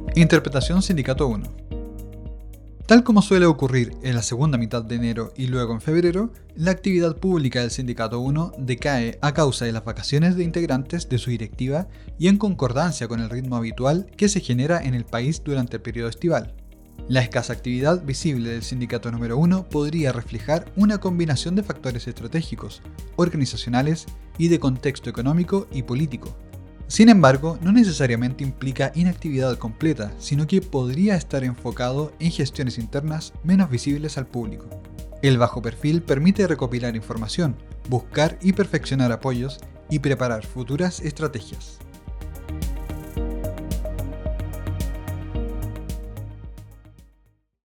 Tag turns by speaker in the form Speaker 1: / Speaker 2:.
Speaker 1: Interpretación Sindicato 1. Tal como suele ocurrir en la segunda mitad de enero y luego en febrero, la actividad pública del Sindicato 1 decae a causa de las vacaciones de integrantes de su directiva y en concordancia con el ritmo habitual que se genera en el país durante el periodo estival. La escasa actividad visible del Sindicato número 1 podría reflejar una combinación de factores estratégicos, organizacionales y de contexto económico y político. Sin embargo, no necesariamente implica inactividad completa, sino que podría estar enfocado en gestiones internas menos visibles al público. El bajo perfil permite recopilar información, buscar y perfeccionar apoyos y preparar futuras estrategias.